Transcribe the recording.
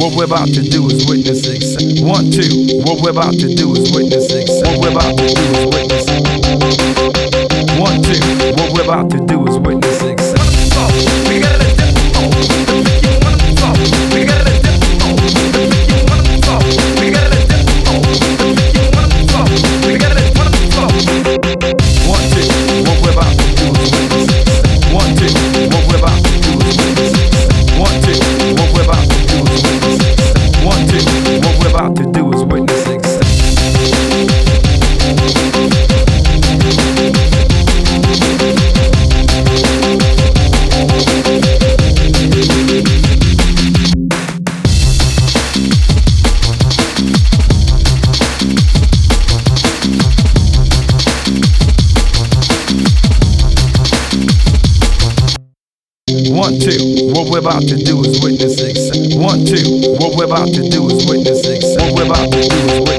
what we're about to do is witness success. 1, 2, what we're about to do is witness success. What we're about to do is witness success. 1, 2, what we're about to do is witness success. We got a demo, the pick you wanna fall. We got a demo, the pick you wanna fall. We got a demo, the pick you wanna fall. We got a wanna fall. 1, 2, what we're about to do is witness success. 1, 2, what we're about to do is witness success. 1, 2, what we're about to do is witness success. 1, 2, what we're about to do is witness success. One, two, what we're about to do is witness success. 1, 2, what we're about to do is witness success. What we're about to do is